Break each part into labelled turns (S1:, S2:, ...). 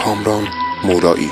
S1: کامران مولایی.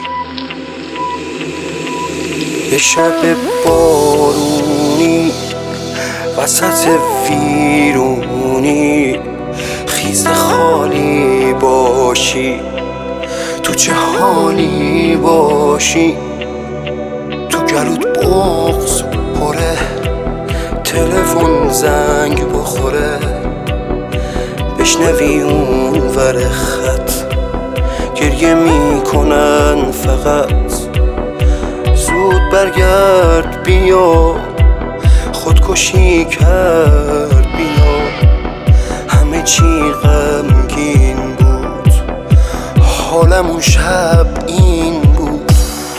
S2: یه شب بارونی وسط ویرونی، خیز خالی باشی تو چه حالی باشی، تو گلوت بغض پره، تلفن زنگ بخوره، بشنوی اون ور خط گریه میکنن فقط، زود برگرد بیا خودکشی کرد بیا، همه چی غمگین بود، حالم اون شب این بود.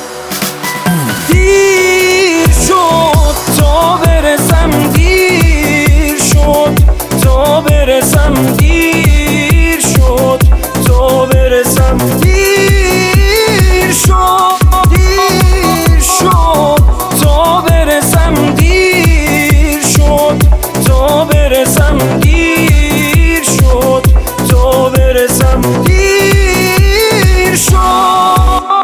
S2: دیر شد تا برسم، دیر شد تا برسم، دیر شد تا برسم، دیر شد دیر شد تا برسم، دیر شد تا برسم، دیر شد تا برسم، دیر شد.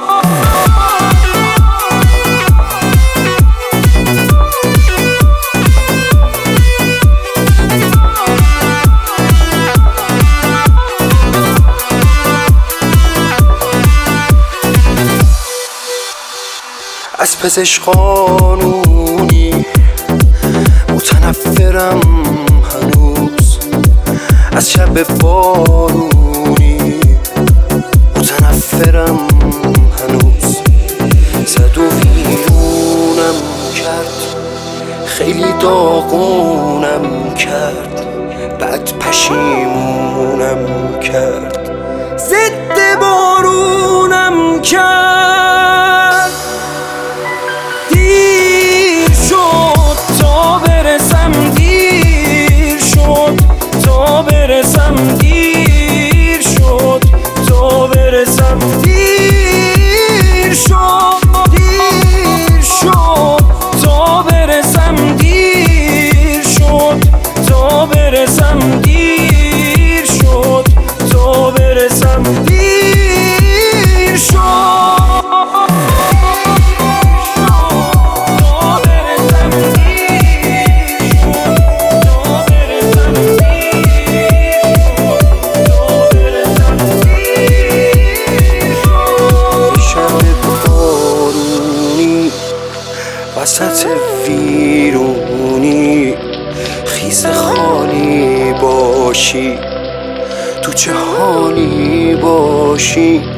S2: از پزشک قانونی متنفرم هنوز، از شب بارونی متنفرم هنوز، زد و ویرونم کرد، خیلی داغونم کرد، بعد پشیمونم کرد، ضد بارونم کرد. دیر شد تا برسم، دیر شد تا برسم، دیر شد تا برسم، دیر شد دیر شد تا برسم، دیر شد تا برسم، دیر شد تا برسم، دیر شد. وسط ویرونی، خیز خالی باشی تو چه حالی باشی،